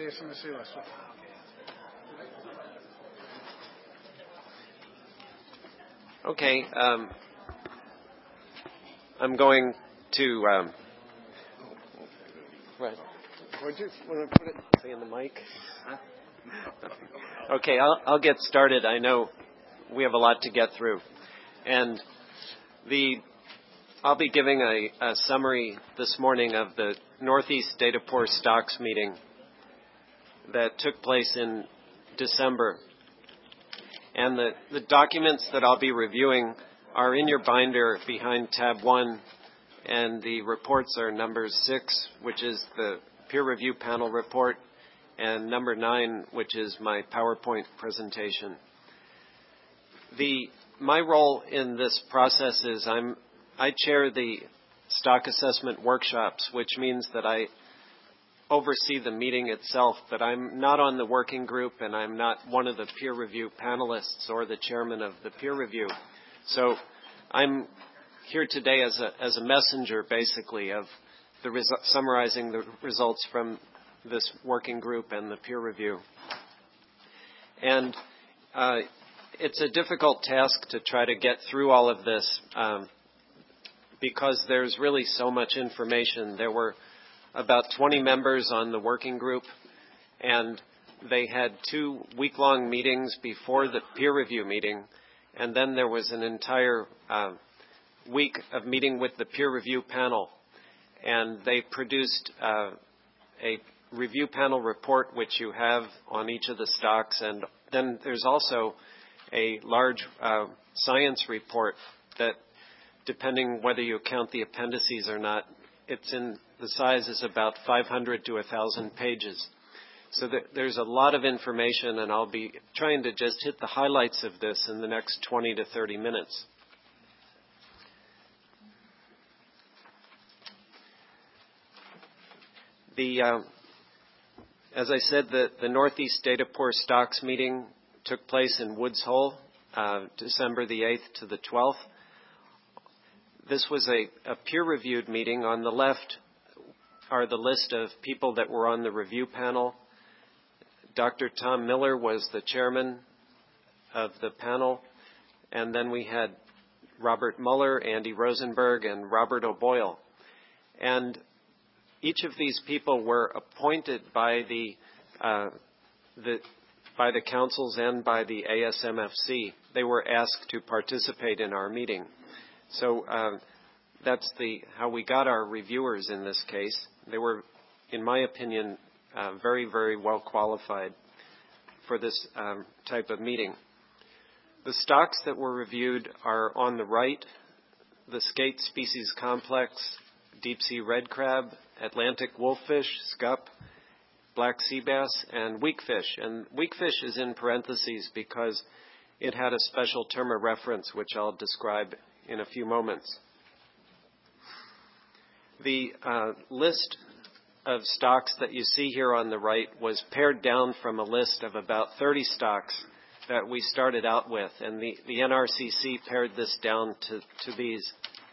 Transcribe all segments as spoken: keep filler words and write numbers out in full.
eso me se basó. Okay, um, I'm going to. Um, right. Would you want to put it say in the mic? Okay, I'll, I'll get started. I know we have a lot to get through, and the I'll be giving a, a summary this morning of the Northeast Data Poor Stocks meeting that took place in December. And the, the documents that I'll be reviewing are in your binder behind tab one, and the reports are number six, which is the peer review panel report, and number nine, which is my PowerPoint presentation. The my role in this process is I'm I chair the stock assessment workshops, which means that I oversee the meeting itself, but I'm not on the working group and I'm not one of the peer review panelists or the chairman of the peer review. So I'm here today as a as a messenger, basically, of the resu- summarizing the results from this working group and the peer review. And uh, it's a difficult task to try to get through all of this um, because there's really so much information. There were about twenty members on the working group, and they had two week-long meetings before the peer review meeting, and then there was an entire uh, week of meeting with the peer review panel, and they produced uh, a review panel report, which you have on each of the stocks, and then there's also a large uh, science report that, depending whether you count the appendices or not, it's in the size is about five hundred to one thousand pages. So th- there's a lot of information, and I'll be trying to just hit the highlights of this in the next twenty to thirty minutes. The, uh, as I said, the, the Northeast Data Poor Stocks meeting took place in Woods Hole, uh, December the eighth to the twelfth. This was a, a peer-reviewed meeting. On the left are the list of people that were on the review panel. Doctor Tom Miller was the chairman of the panel. And then we had Robert Mueller, Andy Rosenberg, and Robert O'Boyle. And each of these people were appointed by the, uh, the, by the councils and by the A S M F C. They were asked to participate in our meeting. So uh, that's the how we got our reviewers in this case. They were, in my opinion, uh, very, very well qualified for this um, type of meeting. The stocks that were reviewed are on the right: the skate species complex, deep sea red crab, Atlantic wolffish, scup, black sea bass, and weakfish. And weakfish is in parentheses because it had a special term of reference, which I'll describe in a few moments. The uh, list of stocks that you see here on the right was pared down from a list of about thirty stocks that we started out with, and the, the N R C C pared this down to, to these.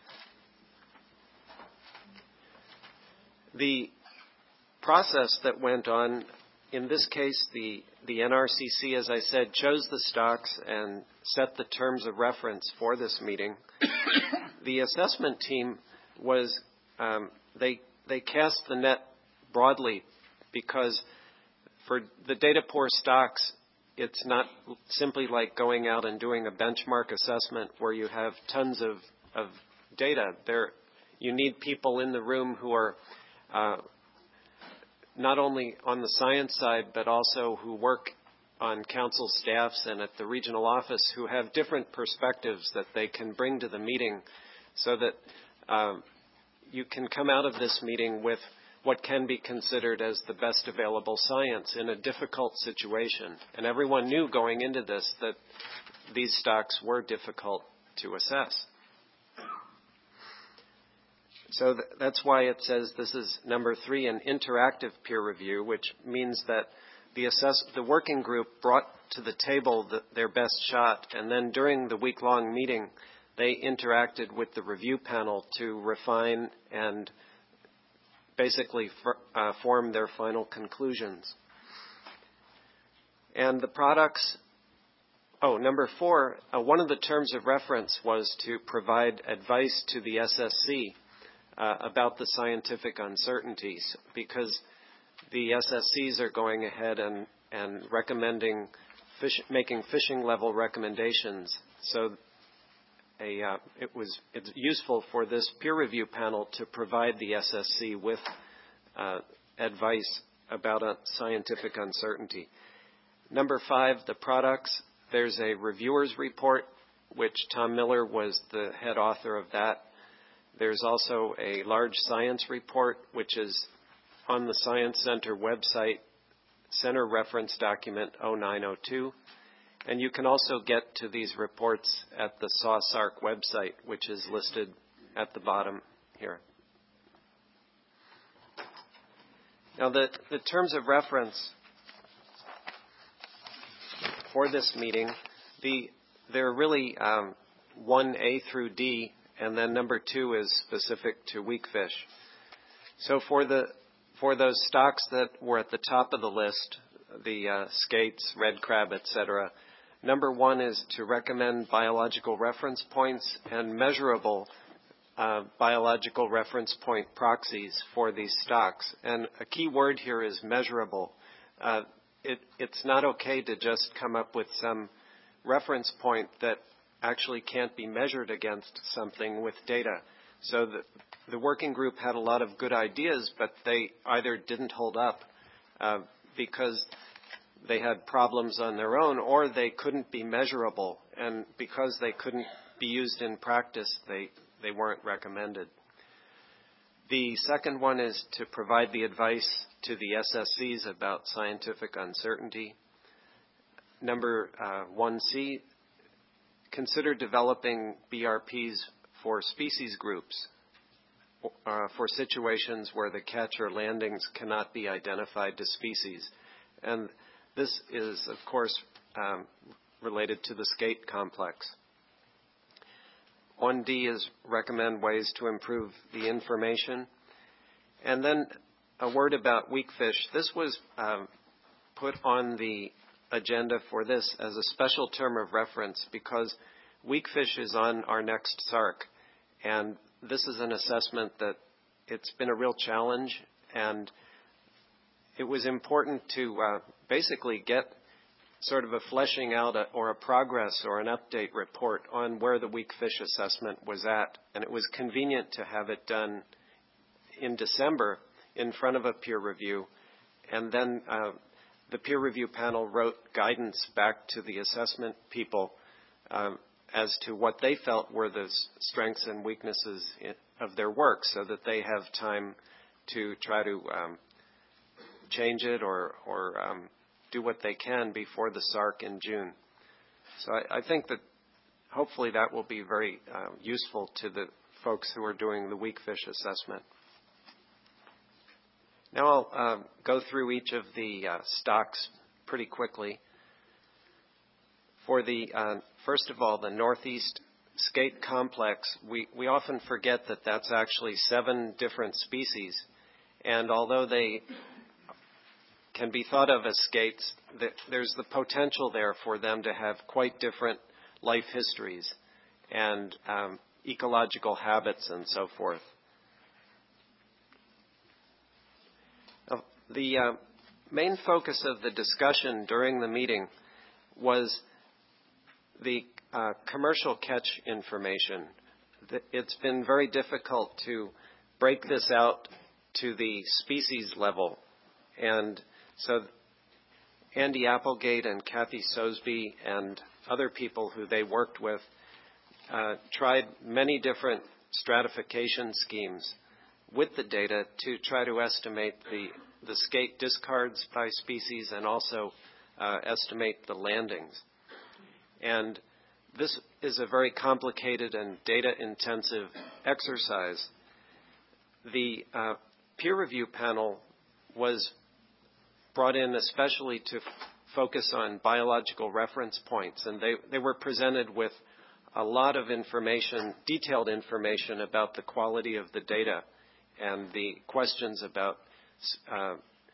The process that went on, in this case, the, the N R C C, as I said, chose the stocks and set the terms of reference for this meeting. The assessment team was, um, they, they cast the net broadly because for the data poor stocks, it's not simply like going out and doing a benchmark assessment where you have tons of, of data. There, you need people in the room who are uh, not only on the science side, but also who work on council staffs and at the regional office who have different perspectives that they can bring to the meeting so that uh, you can come out of this meeting with what can be considered as the best available science in a difficult situation. And everyone knew going into this that these stocks were difficult to assess. So th- that's why it says this is number three, an interactive peer review, which means that the assess- the working group brought to the table the, their best shot, and then during the week-long meeting, they interacted with the review panel to refine and basically for, uh, form their final conclusions. And the products, oh, number four, uh, one of the terms of reference was to provide advice to the S S C uh, about the scientific uncertainties, because the S S Cs are going ahead and, and recommending, fish, making fishing level recommendations. So a, uh, it was it's useful for this peer review panel to provide the S S C with uh, advice about a scientific uncertainty. Number five, the products. There's a reviewer's report, which Tom Miller was the head author of that. There's also a large science report, which is on the Science Center website, Center Reference Document oh nine oh two. And you can also get to these reports at the S A W S A R C website, which is listed at the bottom here. Now, the, the terms of reference for this meeting, the, they're really um, one A through D, and then number two is specific to weak fish. So for the for those stocks that were at the top of the list, the uh, skates, red crab, et cetera, number one is to recommend biological reference points and measurable uh, biological reference point proxies for these stocks. And a key word here is measurable. Uh, it, it's not okay to just come up with some reference point that actually can't be measured against something with data. So the, the working group had a lot of good ideas, but they either didn't hold up uh, because they had problems on their own, or they couldn't be measurable. And because they couldn't be used in practice, they, they weren't recommended. The second one is to provide the advice to the S S Cs about scientific uncertainty. Number uh, one C, consider developing B R Ps for species groups uh, for situations where the catch or landings cannot be identified to species. And this is, of course, um, related to the skate complex. one D is recommend ways to improve the information. And then a word about weak fish. This was um, put on the agenda for this as a special term of reference because weak fish is on our next S A R C. And this is an assessment that it's been a real challenge, and it was important to uh, basically get sort of a fleshing out a, or a progress or an update report on where the weak fish assessment was at. And it was convenient to have it done in December in front of a peer review. And then uh, the peer review panel wrote guidance back to the assessment people um, as to what they felt were the strengths and weaknesses in, of their work, so that they have time to try to um, change it or, or um, do what they can before the S A R C in June. So I, I think that hopefully that will be very uh, useful to the folks who are doing the weak fish assessment. Now I'll uh, go through each of the uh, stocks pretty quickly. For the, uh, first of all, the Northeast skate complex, we, we often forget that that's actually seven different species. And although they can be thought of as skates, there's the potential there for them to have quite different life histories and um, ecological habits and so forth. Now, the uh, main focus of the discussion during the meeting was the uh, commercial catch information. It's been very difficult to break this out to the species level. And so Andy Applegate and Kathy Sosby and other people who they worked with uh, tried many different stratification schemes with the data to try to estimate the, the skate discards by species and also uh, estimate the landings. And this is a very complicated and data-intensive exercise. The uh, peer review panel was brought in especially to f- focus on biological reference points, and they, they were presented with a lot of information, detailed information about the quality of the data and the questions about uh,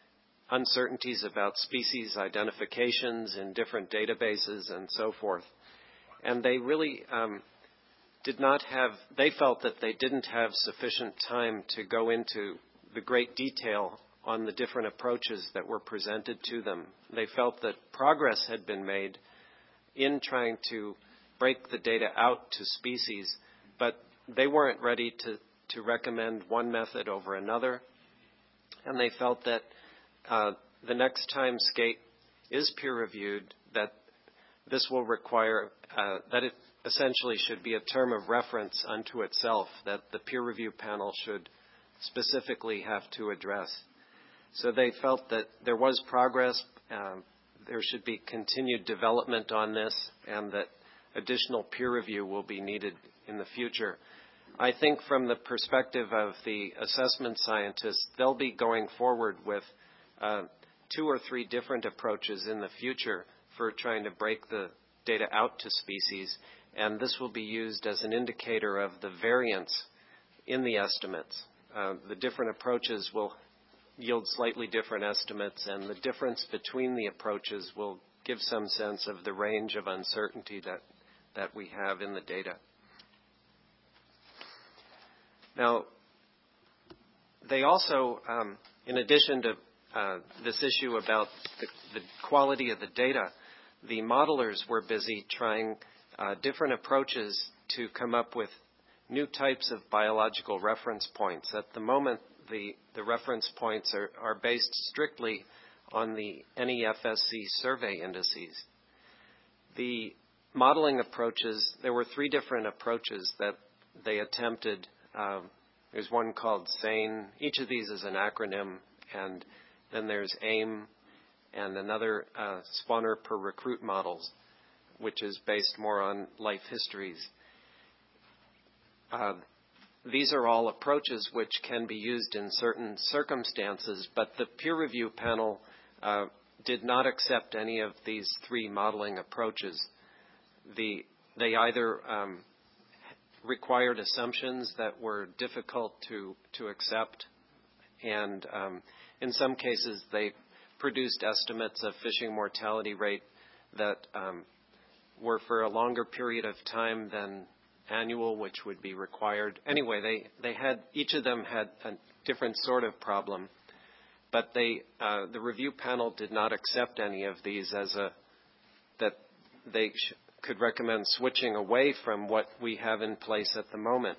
uncertainties about species identifications in different databases and so forth. And they really um, did not have, they felt that they didn't have sufficient time to go into the great detail on the different approaches that were presented to them. They felt that progress had been made in trying to break the data out to species, but they weren't ready to, to recommend one method over another. And they felt that uh, the next time SCATE is peer-reviewed, that this will require, uh, that it essentially should be a term of reference unto itself, that the peer review panel should specifically have to address. So they felt that there was progress, um, there should be continued development on this, and that additional peer review will be needed in the future. I think from the perspective of the assessment scientists, they'll be going forward with uh, two or three different approaches in the future for trying to break the data out to species, and this will be used as an indicator of the variance in the estimates. Uh, the different approaches will yield slightly different estimates, and the difference between the approaches will give some sense of the range of uncertainty that, that we have in the data. Now, they also, um, in addition to uh, this issue about the, the quality of the data, the modelers were busy trying uh, different approaches to come up with new types of biological reference points. At the moment, the, the reference points are, are based strictly on the N E F S C survey indices. The modeling approaches, there were three different approaches that they attempted. Um, there's one called SANE. Each of these is an acronym, and then there's AIM, and another uh, spawner per recruit models, which is based more on life histories. Uh, these are all approaches which can be used in certain circumstances, but the peer review panel uh, did not accept any of these three modeling approaches. The, they either um, required assumptions that were difficult to, to accept, and um, in some cases they produced estimates of fishing mortality rate that um, were for a longer period of time than annual, which would be required. Anyway, they, they had, each of them had a different sort of problem, but they, uh, the review panel did not accept any of these as a, that they sh- could recommend switching away from what we have in place at the moment.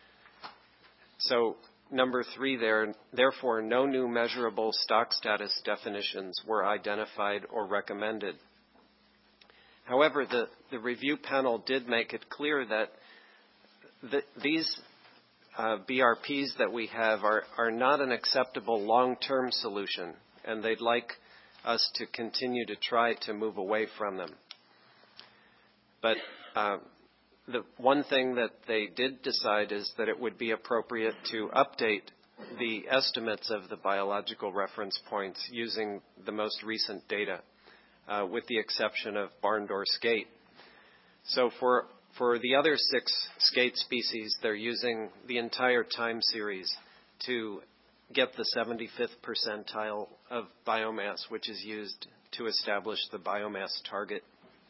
So number three there, therefore no new measurable stock status definitions were identified or recommended. However, the, the review panel did make it clear that the, these uh, B R Ps that we have are, are not an acceptable long-term solution, and they'd like us to continue to try to move away from them. But uh, the one thing that they did decide is that it would be appropriate to update the estimates of the biological reference points using the most recent data, uh, with the exception of barn-door skate. So for, for the other six skate species, they're using the entire time series to get the seventy-fifth percentile of biomass, which is used to establish the biomass target.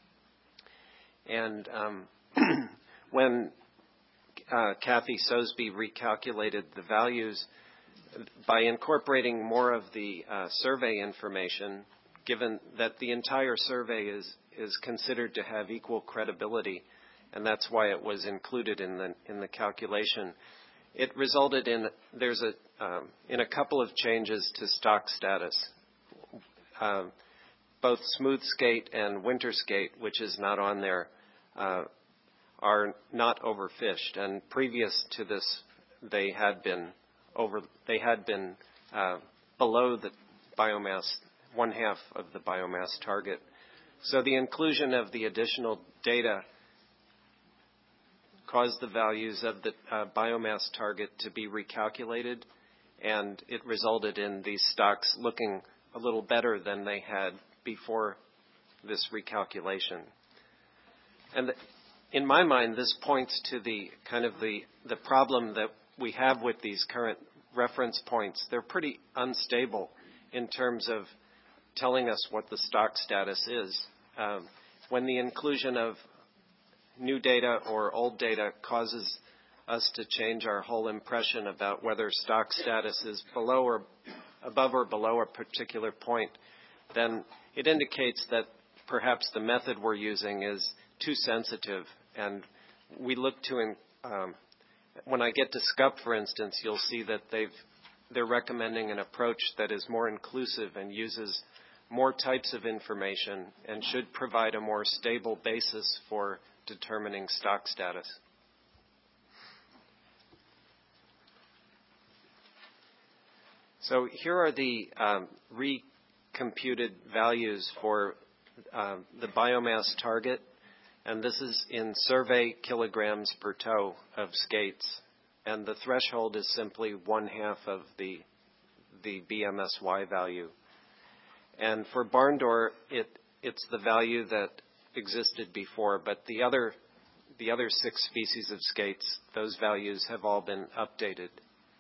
And um, when uh, Kathy Sosby recalculated the values, by incorporating more of the uh, survey information, given that the entire survey is, is considered to have equal credibility, and that's why it was included in the, in the calculation, it resulted in, there's a, um, in a couple of changes to stock status. Uh, both smooth skate and winter skate, which is not on there, uh, are not overfished, and previous to this, they had been over. They had been uh, below the biomass, one half of the biomass target. So the inclusion of the additional data caused the values of the uh, biomass target to be recalculated, and it resulted in these stocks looking a little better than they had before this recalculation. And in my mind, this points to the kind of the, the problem that we have with these current reference points. They're pretty unstable, in terms of telling us what the stock status is. Um, when the inclusion of new data or old data causes us to change our whole impression about whether stock status is below or above or below a particular point, then it indicates that perhaps the method we're using is too sensitive. And we look to, um, when I get to S C U P, for instance, you'll see that they've, they're recommending an approach that is more inclusive and uses more types of information and should provide a more stable basis for determining stock status. So here are the um, recomputed values for uh, the biomass target, and this is in survey kilograms per toe of skates, and the threshold is simply one half of the the B M S Y value. And for barn door, it it's the value that existed before, but the other the other six species of skates, those values have all been updated.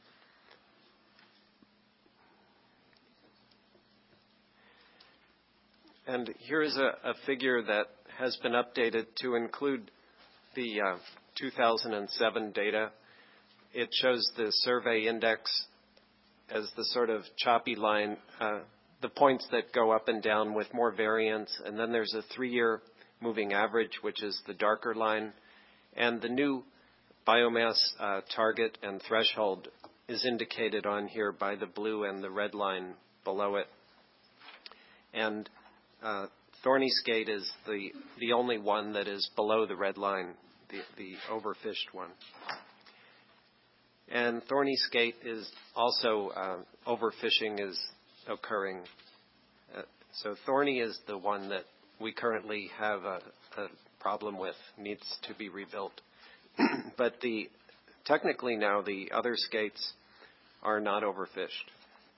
And here is a, a figure that has been updated to include the uh, two thousand seven data. It shows the survey index as the sort of choppy line, uh, the points that go up and down with more variance. And then there's a three-year moving average, which is the darker line. And the new biomass uh, target and threshold is indicated on here by the blue and the red line below it. And Uh, thorny skate is the, the only one that is below the red line, the, the overfished one. And thorny skate is also, uh, overfishing is occurring. Uh, so thorny is the one that we currently have a, a problem with, needs to be rebuilt. But the, technically now the other skates are not overfished.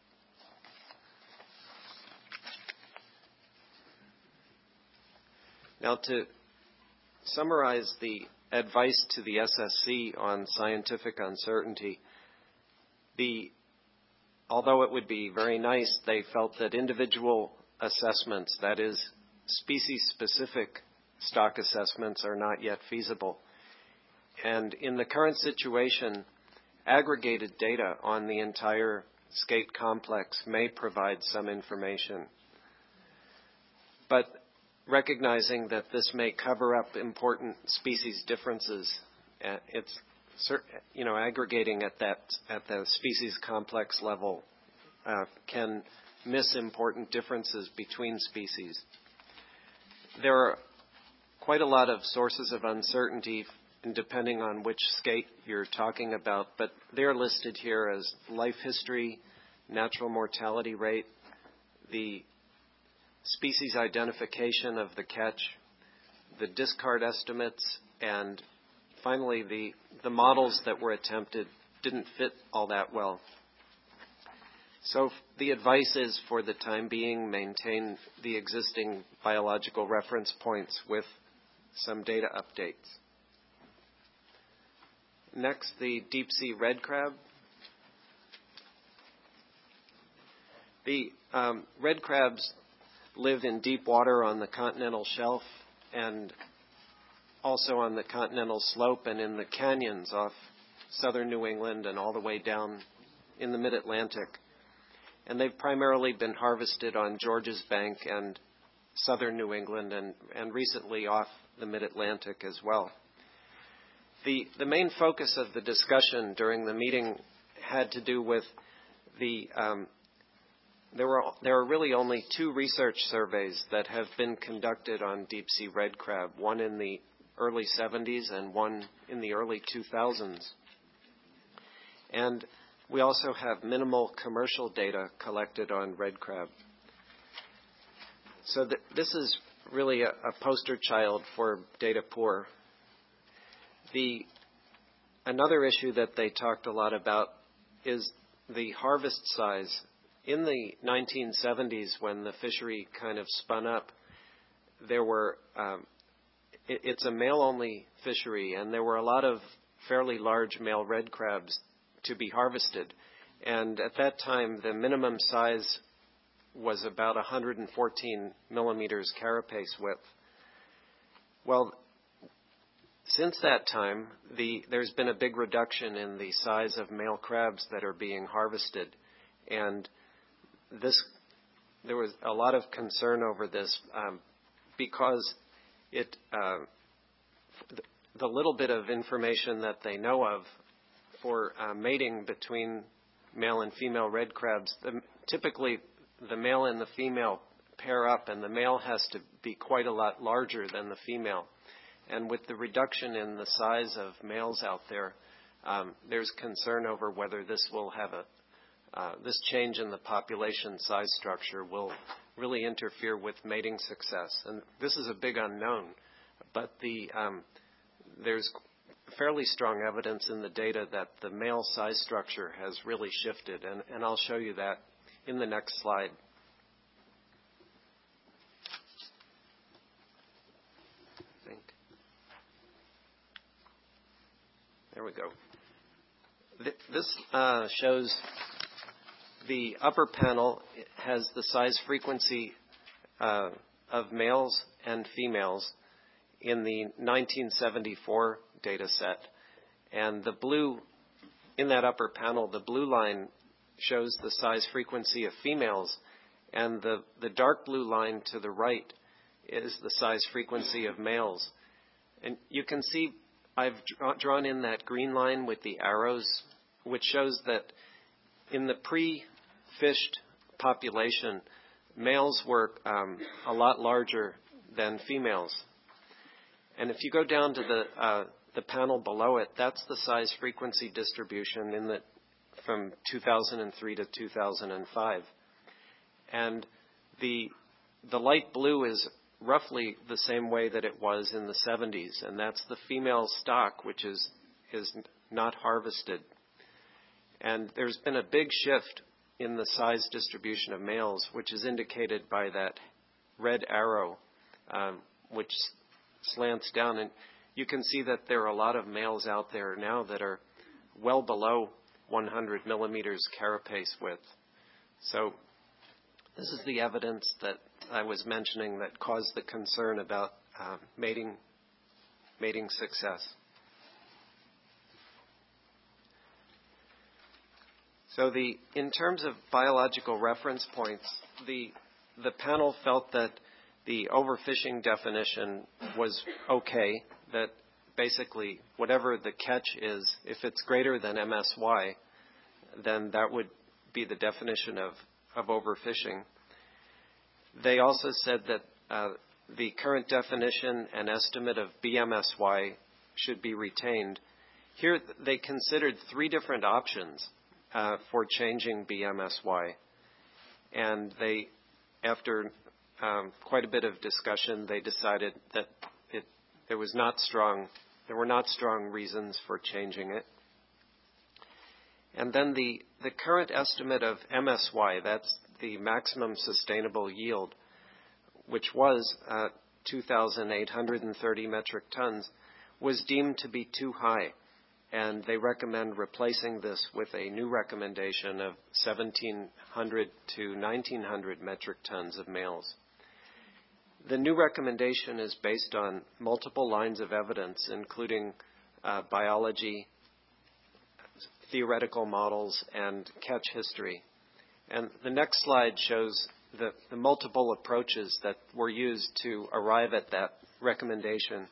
Now, to summarize the advice to the S S C on scientific uncertainty, the, although it would be very nice, they felt that individual assessments, that is, species-specific stock assessments, are not yet feasible. And in the current situation, aggregated data on the entire skate complex may provide some information. But recognizing that this may cover up important species differences, it's, you know, aggregating at that at the species complex level uh, can miss important differences between species. There are quite a lot of sources of uncertainty, depending on which skate you're talking about, but they're listed here as life history, natural mortality rate, the species identification of the catch, the discard estimates, and finally the, the models that were attempted didn't fit all that well. So the advice is, for the time being, maintain the existing biological reference points with some data updates. Next, the deep sea red crab. The um, red crabs live in deep water on the continental shelf and also on the continental slope and in the canyons off southern New England and all the way down in the mid-Atlantic. And they've primarily been harvested on Georges Bank and southern New England and, and recently off the mid-Atlantic as well. The, the main focus of the discussion during the meeting had to do with the um, There were there are really only two research surveys that have been conducted on deep-sea red crab, one in the early seventies and one in the early two thousands. And we also have minimal commercial data collected on red crab. So th- this is really a, a poster child for data poor. The another issue that they talked a lot about is the harvest size. In the nineteen seventies, when the fishery kind of spun up, there were um, it, it's a male-only fishery, and there were a lot of fairly large male red crabs to be harvested. And at that time, the minimum size was about one hundred fourteen millimeters carapace width. Well, since that time, the, there's been a big reduction in the size of male crabs that are being harvested. And this, there was a lot of concern over this um, because it, uh, the little bit of information that they know of for uh, mating between male and female red crabs, the, typically the male and the female pair up, and the male has to be quite a lot larger than the female. And with the reduction in the size of males out there, um, there's concern over whether this will have a, uh, this change in the population size structure will really interfere with mating success. And this is a big unknown, but the, um, there's fairly strong evidence in the data that the male size structure has really shifted, and, and I'll show you that in the next slide. There we go. This uh, shows the upper panel has the size frequency uh, of males and females in the nineteen seventy-four data set. And the blue, in that upper panel, the blue line shows the size frequency of females, and the, the dark blue line to the right is the size frequency of males. And you can see I've drawn in that green line with the arrows, which shows that in the pre-fished population, males were um, a lot larger than females. And if you go down to the uh, the panel below it, that's the size frequency distribution in the from two thousand three to two thousand five. And the the light blue is roughly the same way that it was in the seventies, and that's the female stock, which is is not harvested. And there's been a big shift in the size distribution of males, which is indicated by that red arrow, um, which slants down. And you can see that there are a lot of males out there now that are well below one hundred millimeters carapace width. So this is the evidence that I was mentioning that caused the concern about uh, mating, mating success. So the, in terms of biological reference points, the, the panel felt that the overfishing definition was okay, that basically whatever the catch is, if it's greater than M S Y, then that would be the definition of, of overfishing. They also said that uh, the current definition and estimate of B M S Y should be retained. Here they considered three different options uh, for changing B M S Y. And they, after um, quite a bit of discussion, they decided that it, there was not strong, there were not strong reasons for changing it. And then the, the current estimate of M S Y, that's the maximum sustainable yield, which was uh, two thousand eight hundred thirty metric tons, was deemed to be too high. And they recommend replacing this with a new recommendation of seventeen hundred to nineteen hundred metric tons of males. The new recommendation is based on multiple lines of evidence, including uh, biology, theoretical models, and catch history. And the next slide shows the, the multiple approaches that were used to arrive at that recommendation.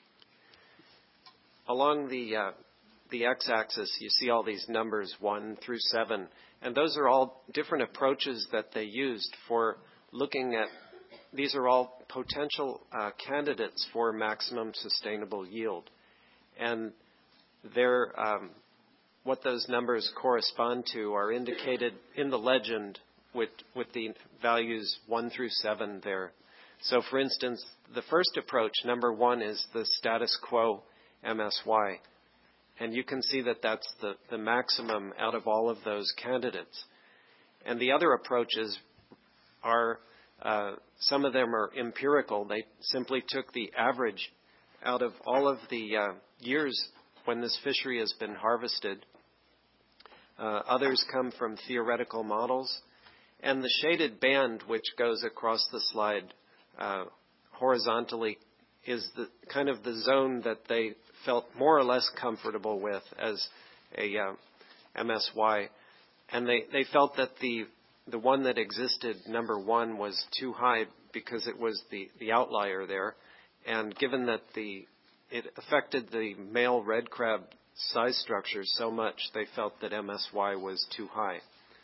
Along the, uh, the x-axis, you see all these numbers, one through seven, and those are all different approaches that they used for looking at, these are all potential uh, candidates for maximum sustainable yield. And they're, um, what those numbers correspond to are indicated in the legend with, with the values one through seven there. So for instance, the first approach, number one, is the status quo M S Y. And you can see that that's the, the maximum out of all of those candidates. And the other approaches are, uh, some of them are empirical. They simply took the average out of all of the uh, years when this fishery has been harvested. Uh, others come from theoretical models, And the shaded band, which goes across the slide uh, horizontally, is the kind of the zone that they felt more or less comfortable with as a uh, M S Y. And they, they felt that the the one that existed, number one, was too high because it was the, the outlier there. And given that the it affected the male red crab size structure so much, they felt that M S Y was too high.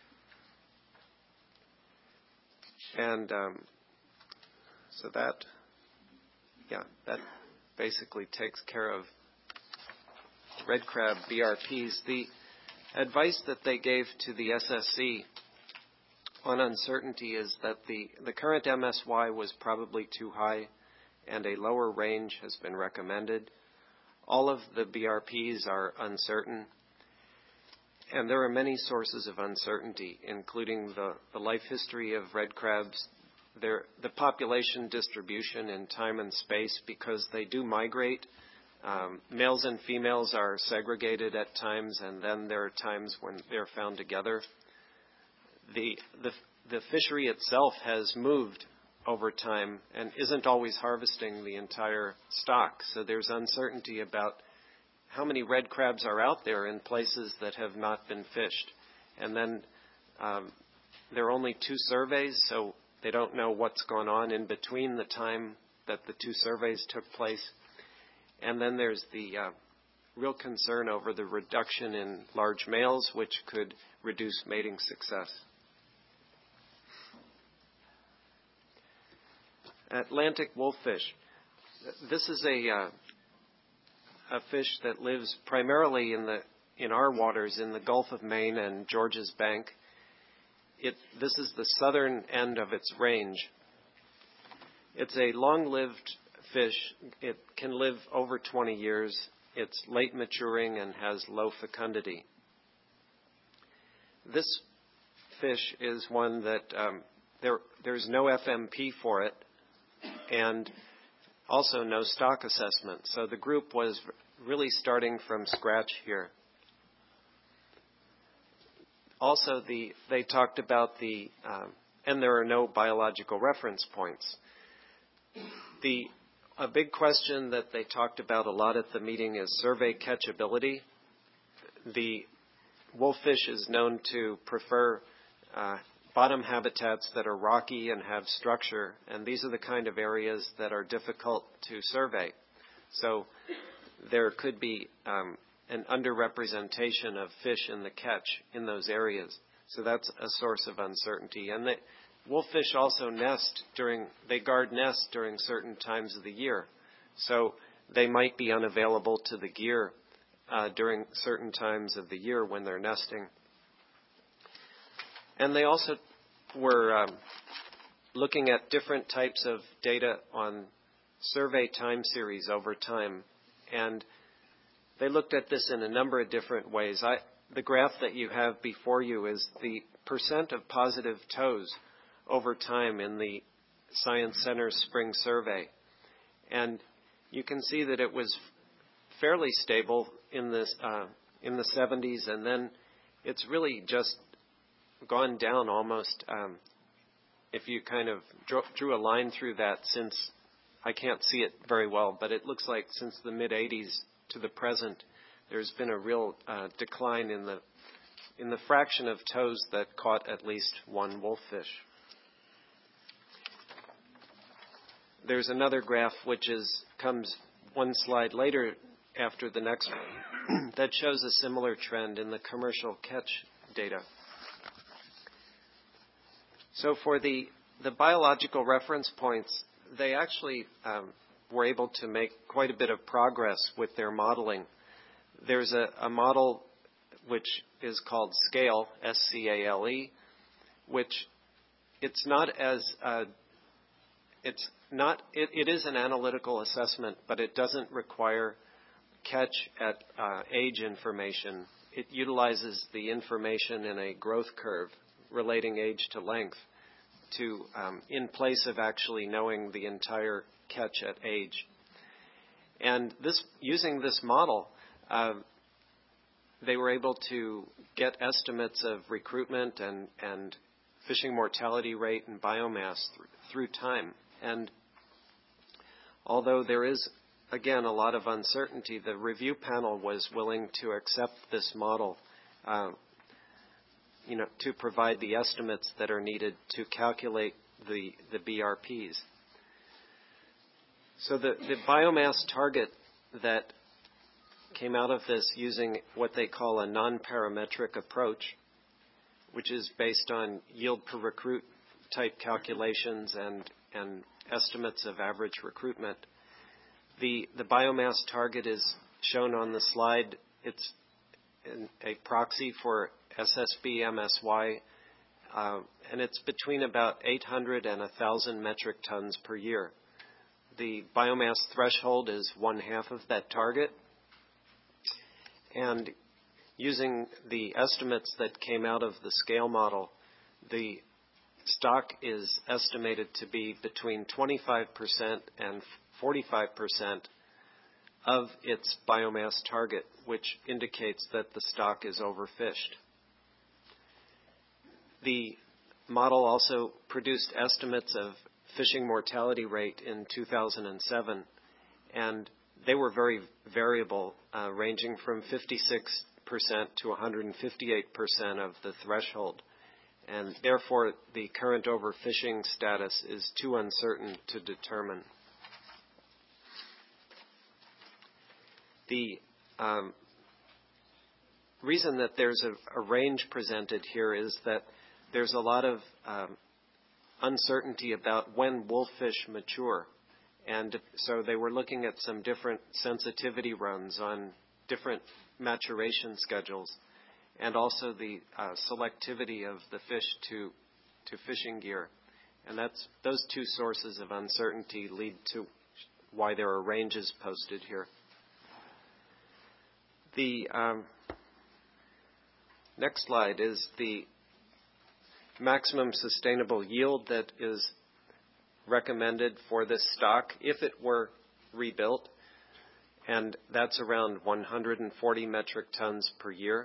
And um, so that, yeah, that basically takes care of red crab B R Ps. The advice that they gave to the S S C on uncertainty is that the, the current M S Y was probably too high and a lower range has been recommended. All of the B R Ps are uncertain, and there are many sources of uncertainty, including the, the life history of red crabs, their, the population distribution in time and space, because they do migrate. Um, males and females are segregated at times, and then there are times when they're found together. The, the, the fishery itself has moved over time and isn't always harvesting the entire stock. So there's uncertainty about how many red crabs are out there in places that have not been fished. And then um, there are only two surveys, so they don't know what's gone on in between the time that the two surveys took place. And then there's the uh, real concern over the reduction in large males, which could reduce mating success. Atlantic wolffish. This is a uh, a fish that lives primarily in the in our waters in the Gulf of Maine and Georges Bank. It this is the southern end of its range. It's a long-lived fish. It can live over twenty years. It's late maturing and has low fecundity. This fish is one that um, there there's no F M P for it, and also no stock assessment. So the group was really starting from scratch here. Also, the they talked about the, um, and there are no biological reference points. The a big question that they talked about a lot at the meeting is survey catchability. The wolffish is known to prefer uh, bottom habitats that are rocky and have structure, and these are the kind of areas that are difficult to survey. So there could be um, an underrepresentation of fish in the catch in those areas. So that's a source of uncertainty. And the wolffish also nest during, they guard nests during certain times of the year. So they might be unavailable to the gear uh, during certain times of the year when they're nesting. And they also were um, looking at different types of data on survey time series over time. And they looked at this in a number of different ways. I, the graph that you have before you is the percent of positive toes over time in the Science Center spring survey. And you can see that it was fairly stable in, this, uh, in the seventies, and then it's really just gone down almost, um, if you kind of drew, drew a line through that since, I can't see it very well, but it looks like since the mid-eighties to the present, there's been a real uh, decline in the in the fraction of toes that caught at least one wolffish. There's another graph which is comes one slide later after the next one that shows a similar trend in the commercial catch data. So for the, the biological reference points, they actually um, were able to make quite a bit of progress with their modeling. There's a, a model which is called SCALE, S C A L E, which it's not as, uh, it's not, it, it is an analytical assessment, but it doesn't require catch at uh, age information. It utilizes the information in a growth curve relating age to length to um, in place of actually knowing the entire catch at age. And this using this model, uh, they were able to get estimates of recruitment and, and fishing mortality rate and biomass th- through time. And although there is, again, a lot of uncertainty, the review panel was willing to accept this model, uh, you know, to provide the estimates that are needed to calculate the, the B R Ps. So the, the biomass target that came out of this using what they call a non-parametric approach, which is based on yield per recruit type calculations and, and estimates of average recruitment. The, the biomass target is shown on the slide. It's a proxy for S S B M S Y, uh, and it's between about eight hundred and one thousand metric tons per year. The biomass threshold is one half of that target. And using the estimates that came out of the scale model, the stock is estimated to be between twenty-five percent and forty-five percent of its biomass target, which indicates that the stock is overfished. The model also produced estimates of fishing mortality rate in two thousand seven, and they were very variable, uh, ranging from fifty-six percent to one hundred fifty-eight percent of the threshold. And therefore, the current overfishing status is too uncertain to determine. The um, reason that there's a, a range presented here is that there's a lot of um, uncertainty about when wolffish mature. And so they were looking at some different sensitivity runs on different maturation schedules, and also the uh, selectivity of the fish to to fishing gear. And that's those two sources of uncertainty lead to why there are ranges posted here. The um, next slide is the maximum sustainable yield that is recommended for this stock if it were rebuilt, and that's around one hundred forty metric tons per year.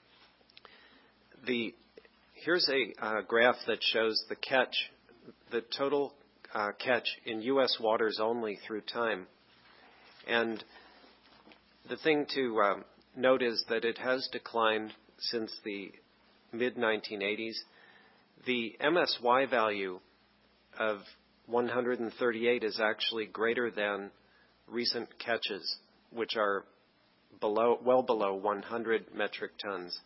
The here's a uh, graph that shows the catch, the total uh, catch in U S waters only through time. And the thing to um, note is that it has declined since the mid nineteen eighties. The M S Y value of one hundred thirty-eight is actually greater than recent catches, which are below, well below one hundred metric tons.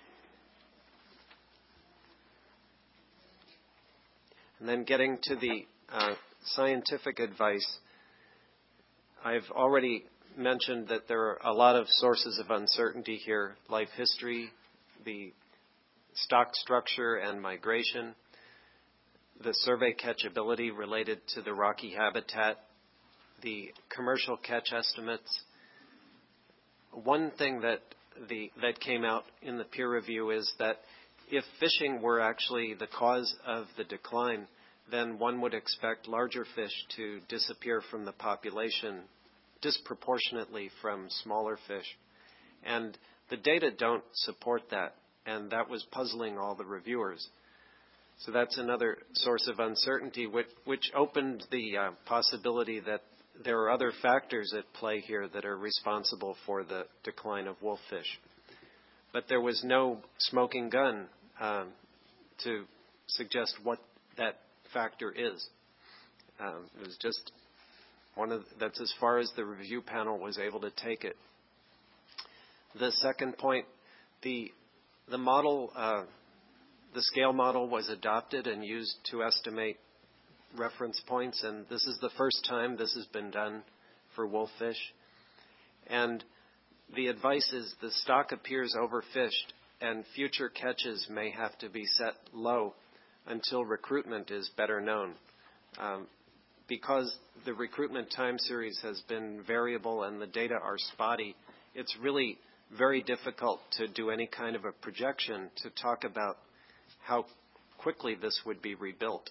And then getting to the uh, scientific advice, I've already mentioned that there are a lot of sources of uncertainty here: life history, the stock structure and migration, the survey catchability related to the rocky habitat, the commercial catch estimates. One thing that the that came out in the peer review is that if fishing were actually the cause of the decline, then one would expect larger fish to disappear from the population disproportionately from smaller fish. And the data don't support that, and that was puzzling all the reviewers. So that's another source of uncertainty, which, which opened the uh, possibility that there are other factors at play here that are responsible for the decline of wolffish. But there was no smoking gun um, to suggest what that factor is. Um, it was just one of that's as far as the review panel was able to take it. The second point, the the model, uh, the scale model was adopted and used to estimate reference points, and this is the first time this has been done for wolffish. And the advice is the stock appears overfished, and future catches may have to be set low until recruitment is better known. Um, because the recruitment time series has been variable and the data are spotty, it's really very difficult to do any kind of a projection to talk about how quickly this would be rebuilt.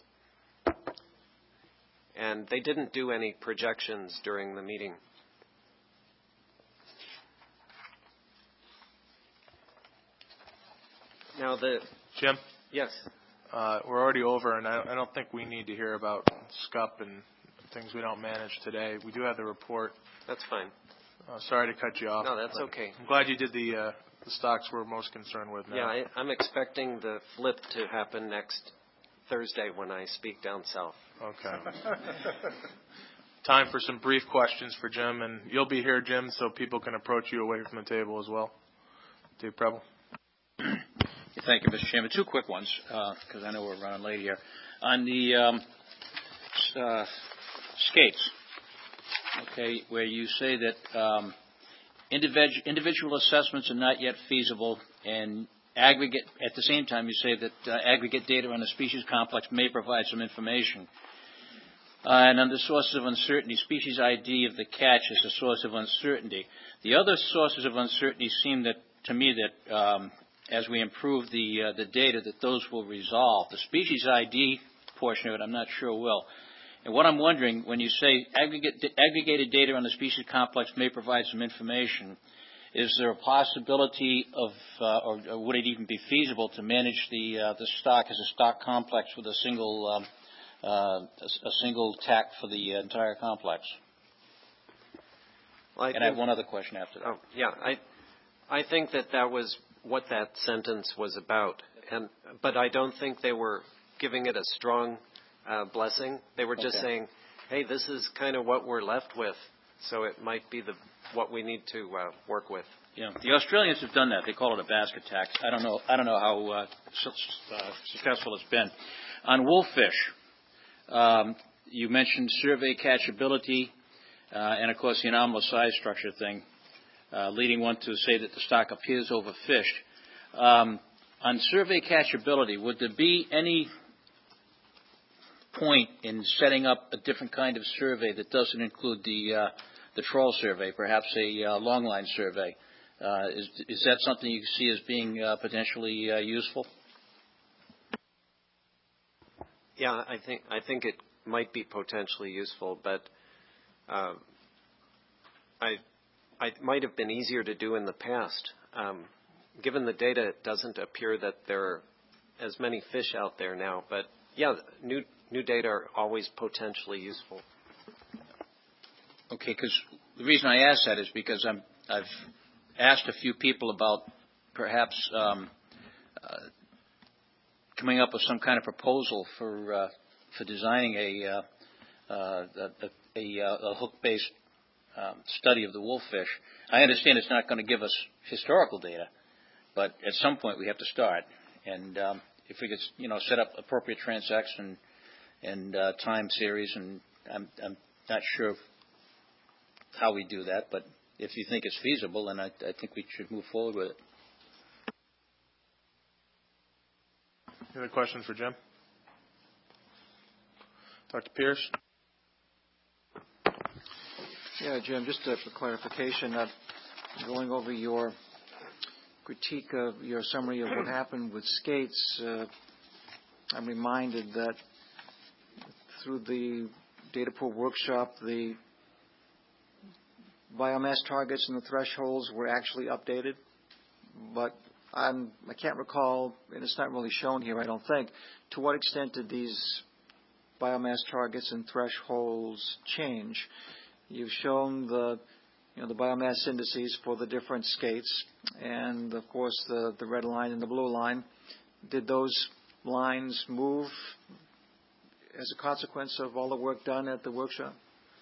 And they didn't do any projections during the meeting. Now the Jim? Yes. Uh, we're already over, and I, I don't think we need to hear about SCUP and things we don't manage today. We do have the report. That's fine. Uh, sorry to cut you off. No, that's okay. I'm glad you did the, uh, the stocks we're most concerned with now. Yeah, I, I'm expecting the flip to happen next Thursday when I speak down south. Okay. Time for some brief questions for Jim, and you'll be here, Jim, so people can approach you away from the table as well. Dave Preble. Thank you, Mister Chairman. Two quick ones, because uh, I know we're running late here. On the um, uh, skates, okay, where you say that um, individual, individual assessments are not yet feasible, and aggregate, at the same time you say that uh, aggregate data on the species complex may provide some information. Uh, and under sources of uncertainty, species I D of the catch is a source of uncertainty. The other sources of uncertainty seem that, to me, that um, as we improve the uh, the data, that those will resolve. The species I D portion of it, I'm not sure will. And what I'm wondering, when you say aggregate, aggregated data on the species complex may provide some information, is there a possibility of, uh, or, or would it even be feasible to manage the uh, the stock as a stock complex with a single um, uh, a, a single tack for the entire complex? Well, I and think, I have one other question after that. Oh, yeah, I I think that that was what that sentence was about, and but I don't think they were giving it a strong uh, blessing. They were just Okay. saying, "Hey, this is kind of what we're left with, so it might be the what we need to uh, work with." Yeah, the Australians have done that. They call it a basket tax. I don't know. I don't know how uh, su- uh, successful it's been. On wolffish, um, you mentioned survey catchability, uh, and of course the anomalous size structure thing, uh, leading one to say that the stock appears overfished. Um, on survey catchability, would there be any point in setting up a different kind of survey that doesn't include the uh, the troll survey, perhaps a uh, long line survey? Uh, is, is that something you see as being uh, potentially uh, useful? Yeah, I think I think it might be potentially useful, but uh, I I it might have been easier to do in the past. Um, given the data, it doesn't appear that there are as many fish out there now. But yeah, new new data are always potentially useful. Okay, because the reason I ask that is because I'm, I've asked a few people about perhaps um, uh, coming up with some kind of proposal for uh, for designing a uh, uh, a, a, a hook-based um, study of the wolffish. I understand it's not going to give us historical data, but at some point we have to start. And um, if we could, you know, set up appropriate transaction and uh, time series, and I'm, I'm not sure how we do that, but if you think it's feasible, then I, I think we should move forward with it. Any other questions for Jim? Doctor Pierce? Yeah, Jim, just uh, for clarification, uh, going over your critique of your summary of what happened with skates, uh, I'm reminded that through the data pool workshop, the biomass targets and the thresholds were actually updated, but I'm, I can't recall, and it's not really shown here, I don't think, to what extent did these biomass targets and thresholds change? You've shown the, you know, the biomass indices for the different skates, and of course the, the red line and the blue line. Did those lines move as a consequence of all the work done at the workshop?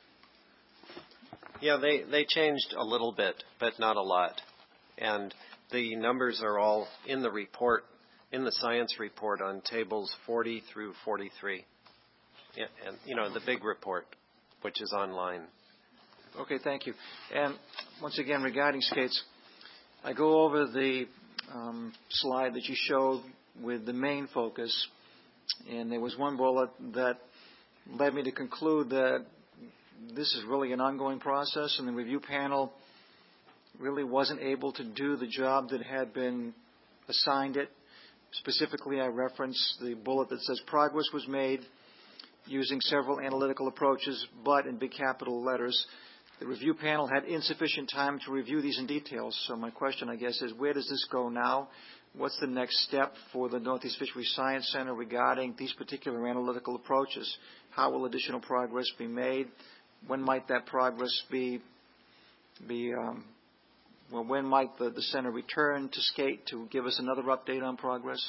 Yeah, they, they changed a little bit, but not a lot. And the numbers are all in the report, in the science report on tables forty through forty-three. Yeah, and, you know, the big report, which is online. Okay, thank you. And once again, regarding skates, I go over the um, slide that you showed with the main focus, and there was one bullet that led me to conclude that this is really an ongoing process, and the review panel really wasn't able to do the job that had been assigned it. Specifically, I reference the bullet that says progress was made using several analytical approaches, but in big capital letters, the review panel had insufficient time to review these in detail. So my question, I guess, is where does this go now? What's the next step for the Northeast Fisheries Science Center regarding these particular analytical approaches? How will additional progress be made? When might that progress be, be um, well, when might the, the center return to SCATE to give us another update on progress?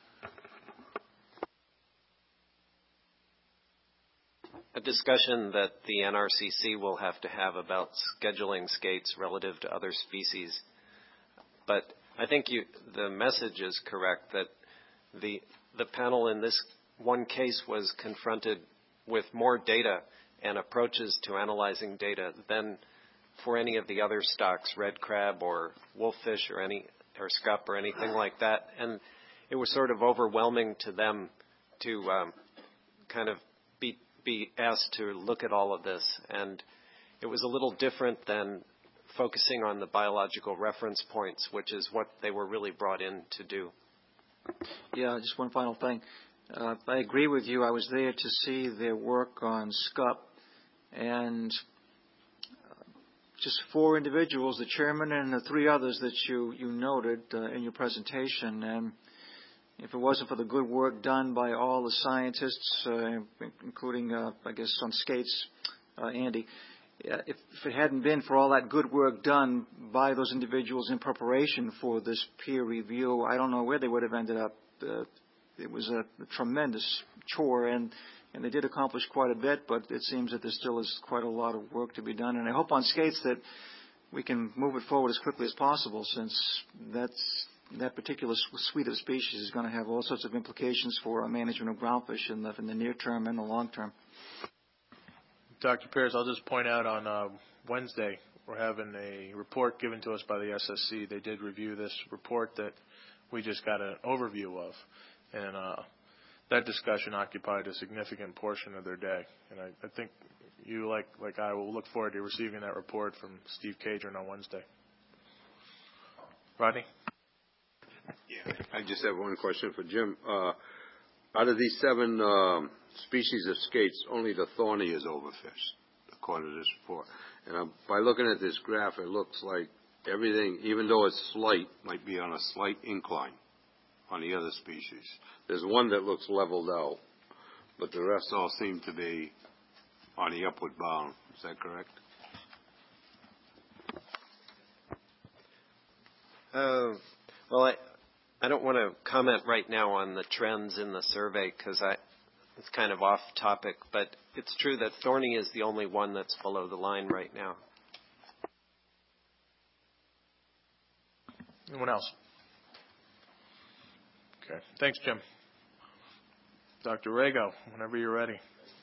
A discussion that the N R C C will have to have about scheduling skates relative to other species. But I think you, the message is correct that the, the panel in this one case was confronted with more data and approaches to analyzing data than for any of the other stocks, red crab or wolffish or any or scup or anything like that. And it was sort of overwhelming to them to um, kind of be be asked to look at all of this. And it was a little different than focusing on the biological reference points, which is what they were really brought in to do. Yeah, just one final thing. Uh, I agree with you. I was there to see their work on scup, and uh, just four individuals, the chairman and the three others that you, you noted uh, in your presentation. And if it wasn't for the good work done by all the scientists, uh, including, uh, I guess, on skates, uh, Andy, uh, if, if it hadn't been for all that good work done by those individuals in preparation for this peer review, I don't know where they would have ended up. Uh, it was a, a tremendous chore, and, and they did accomplish quite a bit, but it seems that there still is quite a lot of work to be done. And I hope on skates that we can move it forward as quickly as possible, since that's that particular suite of species is going to have all sorts of implications for our management of groundfish in the, in the near term and the long term. Doctor Pierce, I'll just point out on uh, Wednesday we're having a report given to us by the S S C. They did review this report that we just got an overview of, and uh, that discussion occupied a significant portion of their day. And I, I think you, like like I, will look forward to receiving that report from Steve Cadron on Wednesday. Rodney? Yeah, I just have one question for Jim. Uh, out of these seven um, species of skates, only the thorny is overfished, according to this report. And uh, by looking at this graph, it looks like everything, even though it's slight, might be on a slight incline on the other species. There's one that looks leveled out, but the rest all seem to be on the upward bound. Is that correct? Uh, well, I, I don't want to comment right now on the trends in the survey because I, it's kind of off topic, but it's true that thorny is the only one that's below the line right now. Anyone else? Okay. Thanks, Jim. Doctor Rago, whenever you're ready.